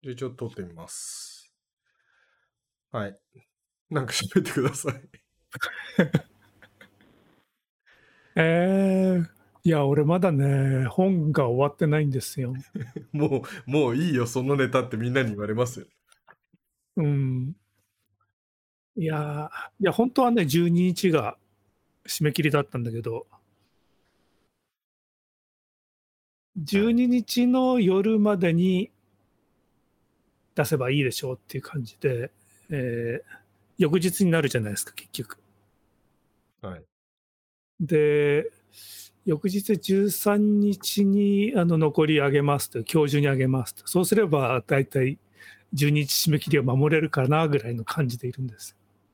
で、ちょっと撮ってみます。はい。なんか喋ってください。 いや、俺まだね、本が終わってないんですよ。 もういいよ、そのネタってみんなに言われますよ。 うん。いや、本当はね、12日が締め切りだったんだけど、12日の夜までに出せばいいでしょうっていう感じで、翌日になるじゃないですか、結局。 はい。 で、翌日13日に残り上げますと、今日中に上げますと。そうすればだいたい12日締め切りを守れるかなぐらいの感じでいるんです。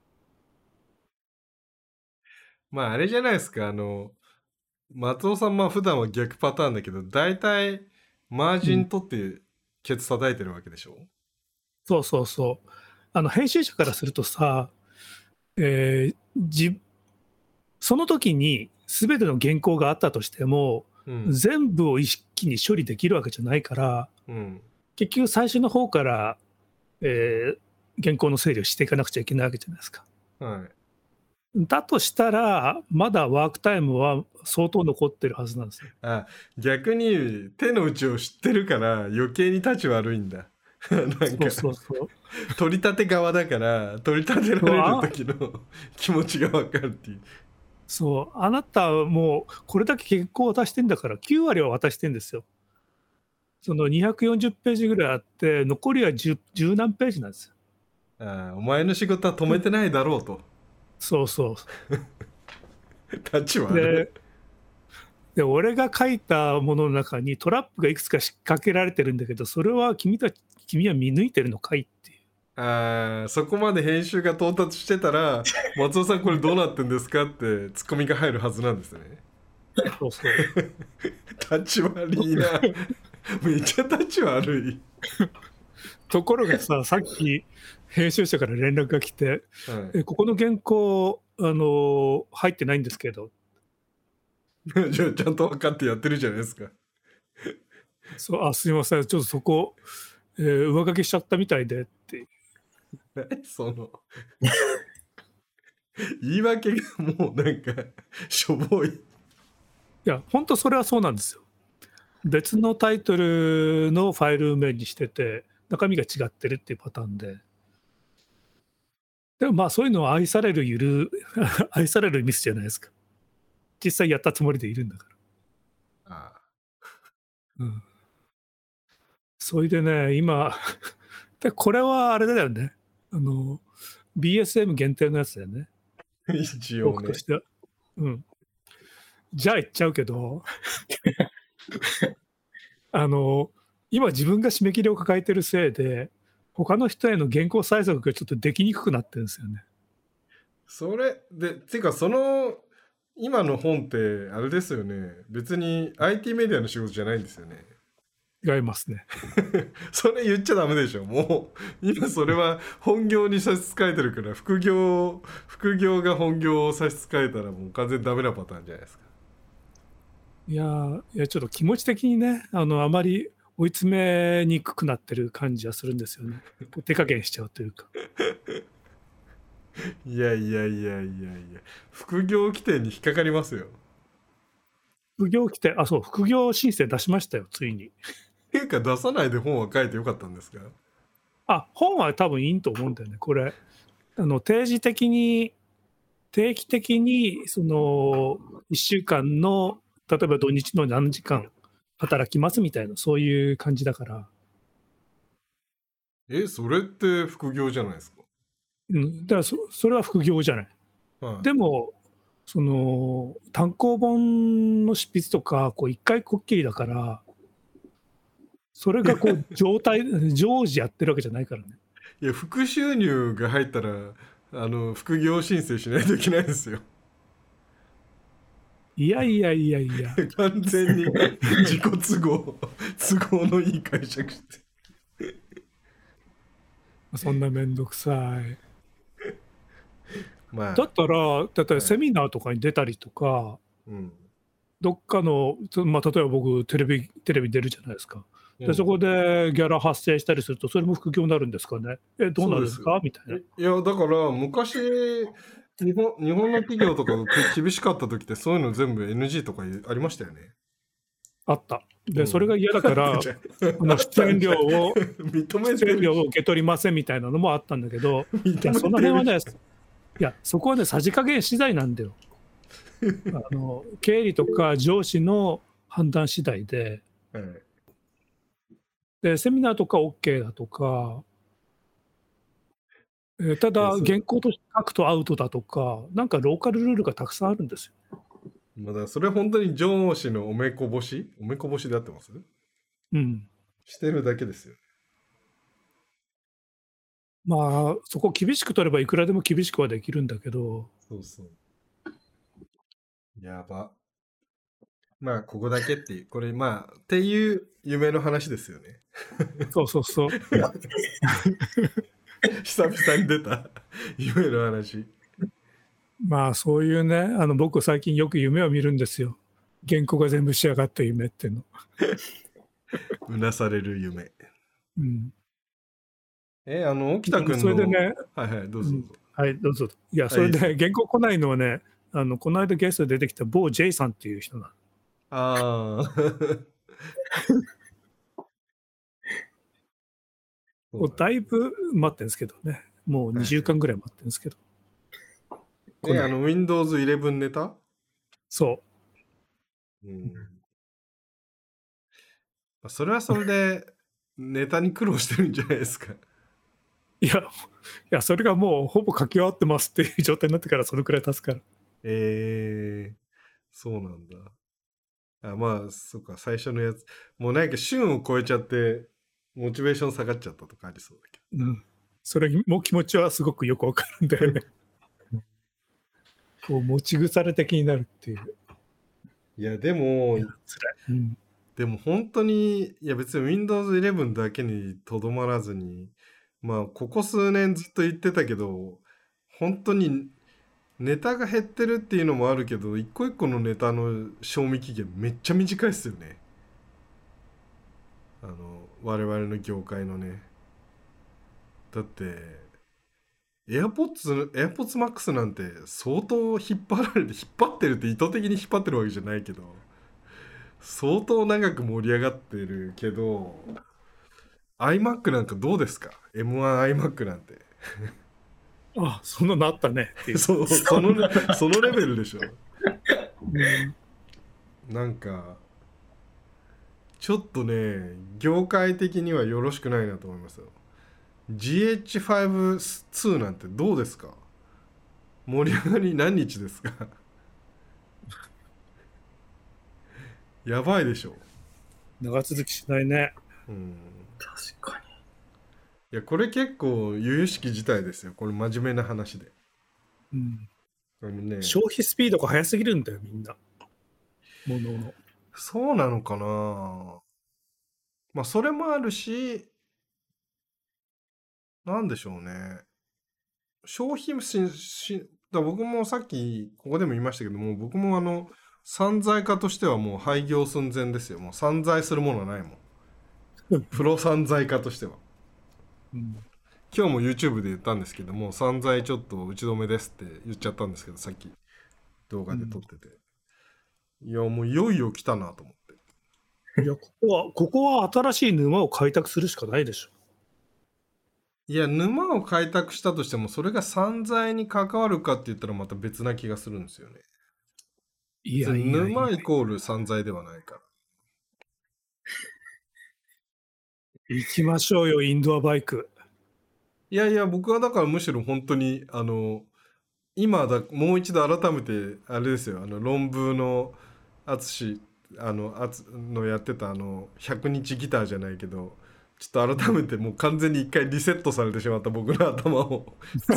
まあ、あれじゃないですか、松尾さん、まあ普段は逆パターンだけど、大体、マージン取ってケツ叩いてるわけでしょ？ そうそうそう。編集者からするとさ、えーその時に全ての原稿があったとしても、全部を一気に処理できるわけじゃないから、結局最初の方から、原稿の整理をしていかなくちゃいけないわけじゃないですか。 はい。 だとしたら、まだワークタイムは相当残ってるはずなんですよ。 あ、逆に手の内を知ってるから余計に立ち悪いんだ。なんか、 そう。 取り立て側だから、取り立てられる時の気持ちがわかるっていう。 そう、あなたはもうこれだけ原稿を渡してんだから9割は渡してんですよ。その240ページぐらいあって、残りは十何ページなんですよ。 お前の仕事は止めてないだろうと。 そう。 立ち悪い。 で、俺が書いたものの中にトラップがいくつか仕掛けられてるんだけど、それは君は見抜いてるのかいっていう。 そこまで編集が到達してたら、松尾さんこれどうなってんですかってツッコミが入るはずなんですね。 そう。 立ち悪いな。めっちゃ立ち悪い。 ところがさ、さっき編集者から連絡が来て、ここの原稿、入ってないんですけど。 じゃあちゃんと分かってやってるじゃないですか。 そう、すいません、ちょっとそこ、上書きしちゃったみたいでって。 その言い訳がもうなんかしょぼい。いや、本当それはそうなんですよ。別のタイトルのファイル名にしてて、中身が違ってるっていうパターンで。でもまあそういうのは愛される愛されるミスじゃないですか。実際やったつもりでいるんだから。それでね、今でこれはあれだよね。BSM 限定のやつだよね。 一応ね。 僕としては。じゃあ言っちゃうけど今自分が締め切りを抱えてるせいで、他の人への原稿催促がちょっとできにくくなってるんですよね。 それで、てか今の本ってあれですよね。別に IT メディアの仕事じゃないんですよね。 違いますね。 それ言っちゃダメでしょ。もう今それは本業に差し支えてるから、副業が本業を差し支えたらもう完全にダメなパターンじゃないですか。 いやちょっと気持ち的にね、あまり追い詰めにくくなってる感じはするんですよね。手加減しちゃうというか。 いや。副業規定に引っかかりますよ。 副業来て、そう、副業申請出しましたよ、ついに。 っていうか出さないで本は書いてよかったんですか？ 本は多分いいと思うんだよね。これ、定期的に、その、1週間の、例えば土日の何時間働きますみたいな、そういう感じだから。 それって副業じゃないですか。 だからそれは副業じゃない。でも、単行本の執筆とか、一回こっきりだから、それが常時やってるわけじゃないからね。 いや、副収入が入ったら、副業申請しないといけないですよ。 いや。 完全に自己都合のいい解釈して。 そんなめんどくさい。 まあ、 だったらセミナーとかに出たりとか、どっかの、例えば僕テレビ出るじゃないですか。 でそこでギャラ発生したりするとそれも副業になるんですかね。どうなんですかみたいな。 いやだから昔日本の企業とかが厳しかった時ってそういうの全部 NG とかありましたよね。 あった。で、それが嫌だから出演料を受け取りませんみたいなのもあったんだけど、いやその辺はね、いやそこはねさじ加減次第なんだよ。経理とか上司の判断次第で、でセミナーとか OK だとか、ただ原稿として書くとアウトだとか、なんかローカルルールがたくさんあるんですよ。 まだそれ本当に上司のおめこぼしであってます？ うん。してるだけですよ。 まあそこ厳しく取ればいくらでも厳しくはできるんだけど。 そうそう。やば。まあここだけっていうこれまあっていう夢の話ですよね。 そうそうそう。 久々に出た夢の話。 まあそういうね、僕最近よく夢を見るんですよ。原稿が全部仕上がった夢っていうの。 うなされる夢。 うん。 沖田君の。 それでね。 はいはい、どうぞどうぞ。 はいどうぞ。いやそれで原稿来ないのはね、この間ゲストで出てきた某 J さんっていう人なの。 ああ。 だいぶ待ってるんですけどね。もう2週間ぐらい待ってるんですけど。 Windows 11ネタ？ そう。 それはそれでネタに苦労してるんじゃないですか。 いやそれがもうほぼ書き終わってますっていう状態になってからそのくらい経つから。 そうなんだ。まあそっか、最初のやつもうなんか旬を超えちゃってモチベーション下がっちゃったとかありそうだけど。それも気持ちはすごくよくわかるんだよね。こう持ち腐れ的になるっていう。 いやでも辛い。でも本当にいや別に Windows 11だけにとどまらずに、まあここ数年ずっと言ってたけど、本当にネタが減ってるっていうのもあるけど、一個一個のネタの賞味期限めっちゃ短いっすよね。我々の業界のね。だってAirPods Max なんて相当引っ張ってるって意図的に引っ張ってるわけじゃないけど、相当長く盛り上がってるけど、iMac なんかどうですか？ M1iMac なんて。 あ、そんなのあったねっていう。 そのレベルでしょ。なんかちょっとね、業界的にはよろしくないなと思いますよ。GH5-2 なんてどうですか？盛り上がり何日ですか？やばいでしょ。 長続きしないね。 確かに。 いやこれ結構由々しき事態ですよ。これ真面目な話で。 消費スピードが速すぎるんだよみんな。 そうなのかな。まあそれもあるし、なんでしょうね。消費だ僕もさっきここでも言いましたけども、僕も散財家としてはもう廃業寸前ですよ。もう散財するものはないもん。プロ散財家としては。今日も YouTube で言ったんですけども、散財ちょっと打ち止めですって言っちゃったんですけど、さっき動画で撮ってて。いやもういよいよ来たなと思って。 いやここは新しい沼を開拓するしかないでしょ。 いや沼を開拓したとしてもそれが散財に関わるかって言ったらまた別な気がするんですよね。 いや沼イコール散財ではないから。 行きましょうよインドアバイク。 いや僕はだからむしろ本当に今もう一度改めてあれですよ、論文の淳のやってた100日ギターじゃないけど、ちょっと改めてもう完全に一回リセットされてしまった僕の頭を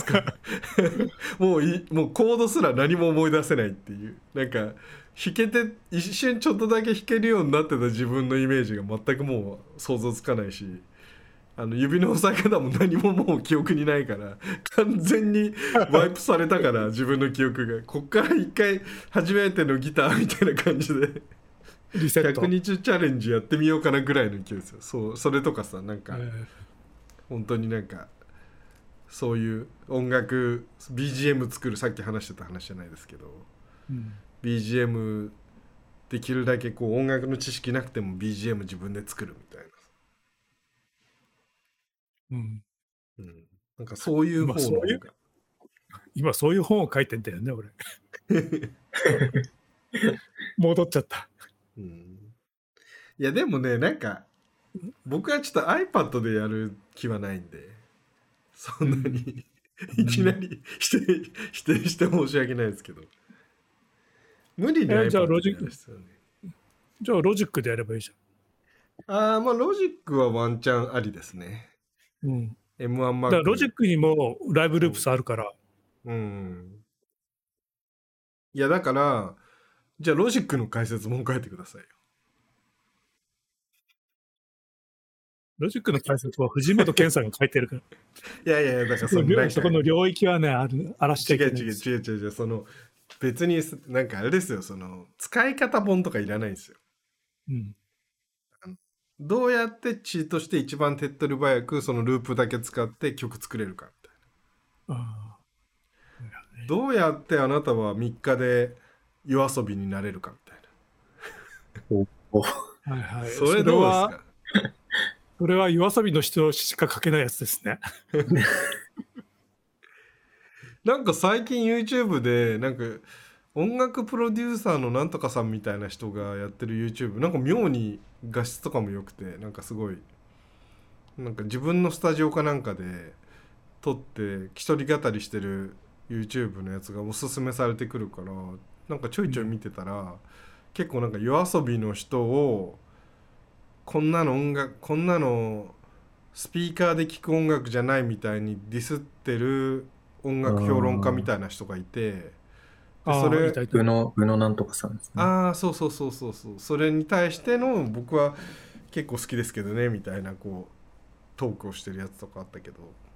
もうコードすら何も思い出せないっていう、なんか一瞬ちょっとだけ弾けるようになってた自分のイメージが全くもう想像つかないし、指の押さえ方も何ももう記憶にないから完全にワイプされたから自分の記憶がこっから一回初めてのギターみたいな感じでリセット。 100日チャレンジやってみようかなぐらいの勢いですよ。それとかさ、なんか、本当になんかそういう音楽 BGM 作る、さっき話してた話じゃないですけど、BGM できるだけこう音楽の知識なくても BGM 自分で作るみたいな、なんかそういう方の音楽、 今そういう本を書いてんだよね俺。戻っちゃった。 いやでもね、なんか僕はちょっと iPad でやる気はないんで、そんなに、いきなり否定して申し訳ないですけど、無理に iPad でやる必要ね。 じゃあロジックでやればいいじゃん。まあロジックはワンチャンありですね。M1 Mac。 だからロジックにもライブループスあるから。 いやだから、じゃあロジックの解説も書いてくださいよ。 ロジックの解説は藤本健さんが書いてるから。 いやだからそこの領域はね、荒らしていけない。 違う、その別になんかあれですよ、その使い方本とかいらないんですよ。どうやってチートして一番手っ取り早くそのループだけ使って曲作れるかみたいな。どうやってあなたは3日で夜遊びになれるかみたいな。それどうですか？ それは夜遊びの人しか書けないやつですね。 なんか最近 YouTube でなんか音楽プロデューサーのなんとかさんみたいな人がやってる YouTube、 なんか妙に画質とかも良くて、なんかすごいなんか自分のスタジオかなんかで撮って一人語りしてる YouTube のやつがおすすめされてくるから、なんかちょいちょい見てたら、結構なんか夜遊びの人をこんなのスピーカーで聴く音楽じゃないみたいにディスってる音楽評論家みたいな人がいて、それ宇野なんとかさんですね。 そうそれに対しての僕は結構好きですけどねみたいなこうトークをしてるやつとかあったけど、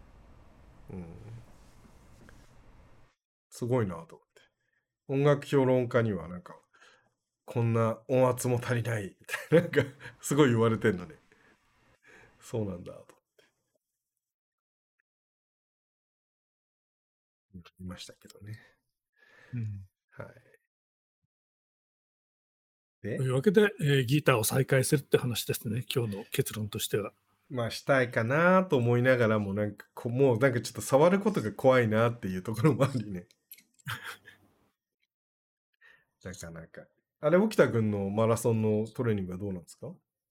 すごいなと思って。音楽評論家にはなんかこんな音圧も足りないみたいな、なんかすごい言われてんのね。そうなんだと思っていましたけどね。はい。 というわけで、ギターを再開するって話ですね、今日の結論としては。 まあしたいかなと思いながらも、なんかもうなんかちょっと触ることが怖いなっていうところもありね。なかなか。あれ、沖田君のマラソンのトレーニングはどうなんですか？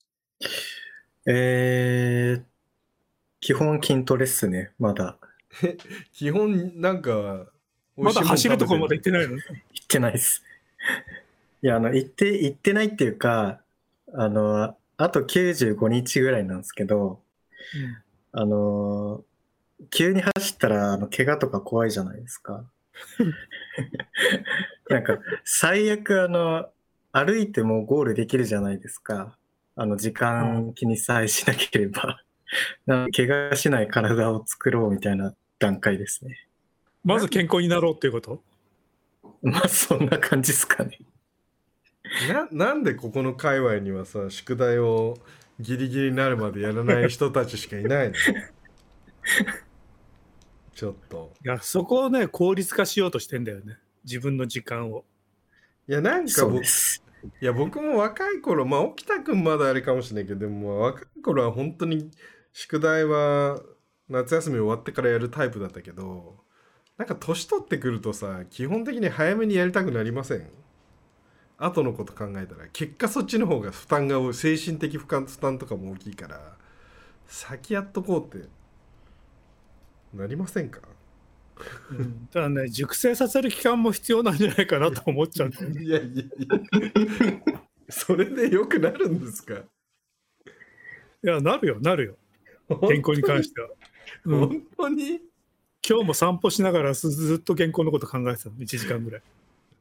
基本筋トレっすね、まだ。 基本なんかまだ走るところまで行ってないの？ 行ってないです。いや、行ってないっていうか、あと95日ぐらいなんですけど、急に走ったら怪我とか怖いじゃないですか。なんか最悪歩いてもゴールできるじゃないですか。時間気にさえしなければ。怪我しない体を作ろうみたいな段階ですね。 まず健康になろうっていうこと？ まあそんな感じですかね。 なんでここの界隈にはさ、宿題をギリギリになるまでやらない人たちしかいないの？ちょっと。 いや、そこをね、効率化しようとしてんだよね、自分の時間を。 いや、なんか僕も若い頃、まあ沖田君まだあれかもしれないけど、でも若い頃は本当に宿題は夏休み終わってからやるタイプだったけど、なんか年取ってくるとさ、基本的に早めにやりたくなりません？後のこと考えたら結果そっちの方が負担が多い、精神的負担とかも大きいから、先やっとこうってなりませんか？ ただね、熟成させる期間も必要なんじゃないかなと思っちゃうんだよね。 いやそれでよくなるんですか？ いや、なるよ健康に関しては。 本当に？ 今日も散歩しながらずっと健康のこと考えてたの、1時間ぐらい。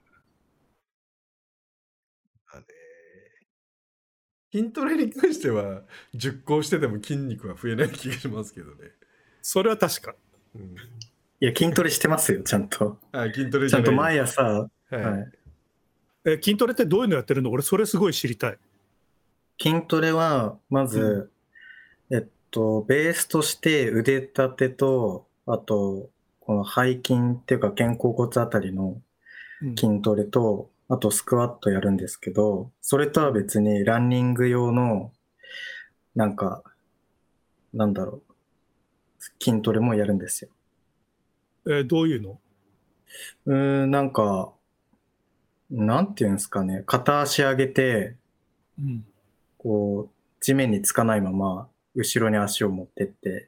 筋トレに関しては10個してても筋肉は増えない気がしますけどね。 それは確か。 いや筋トレしてますよ、ちゃんと。 筋トレちゃんと毎朝、はい。 筋トレってどういうのやってるの？俺それすごい知りたい。 筋トレは、まず、ベースとして腕立てと、あと、この背筋っていうか肩甲骨あたりの筋トレと、あとスクワットやるんですけど、それとは別にランニング用の、なんか、なんだろう、筋トレもやるんですよ。 どういうの？ なんか、なんていうんですかね、片足上げて、こう、地面につかないまま、後ろに足を持ってって、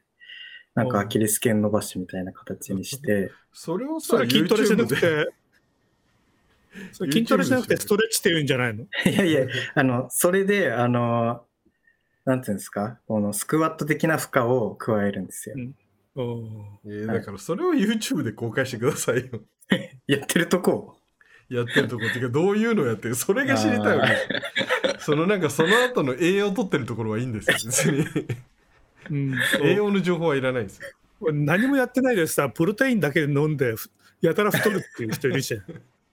なんかアキレス腱伸ばしみたいな形にして、 それをさ、 それ筋トレしなく YouTube でて、それ筋トレしなくてストレッチって言うんじゃないの？ いやいや、それで、なんていうんですか、このスクワット的な負荷を加えるんですよ。 だからそれを YouTube で公開してくださいよ。 やってるとこやってるとこっていうか、どういうのをやってる、それが知りたいわけですよ。なんかその後の栄養取ってるところはいいんですよ、別に。栄養の情報はいらないんですよ。 何もやってないでさ、プロテインだけ飲んでやたら太るっていう人いるじゃん。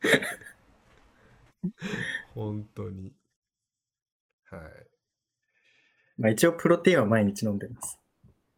本当に。はい。 まあ一応プロテインは毎日飲んでます。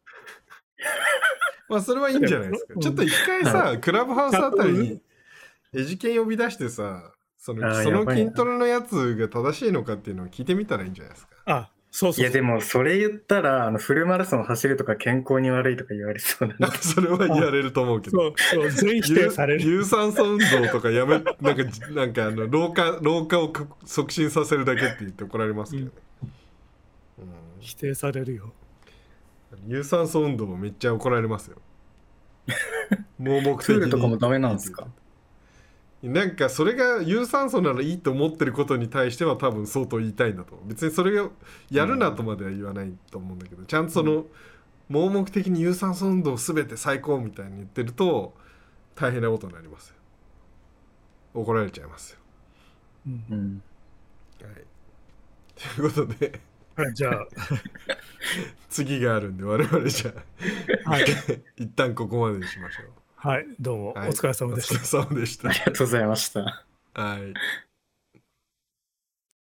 まあそれはいいんじゃないですか。ちょっと一回さ、クラブハウスあたりにエジケン呼び出してさ、その筋トレのやつが正しいのかっていうのを聞いてみたらいいんじゃないですか。 そうそう。 いやでもそれ言ったらフルマラソン走るとか健康に悪いとか言われそうなの。 それは言われると思うけど。 そう全否定される。 有酸素運動とかやめなんか老化を促進させるだけって言って怒られますけどね。 否定されるよ。 有酸素運動もめっちゃ怒られますよ。盲目的に。 プールとかもダメなんですか？ なんかそれが有酸素ならいいと思ってることに対しては多分相当言いたいんだと思う。別にそれがやるなとまでは言わないと思うんだけど、ちゃんとその盲目的に有酸素運動全て最高みたいに言ってると大変なことになりますよ。怒られちゃいますよ。はい、ということで、 じゃあ次があるんで我々じゃあ、一旦ここまでにしましょう。 はい、どうもお疲れ様でした。 お疲れ様でした。 ありがとうございました。 はい。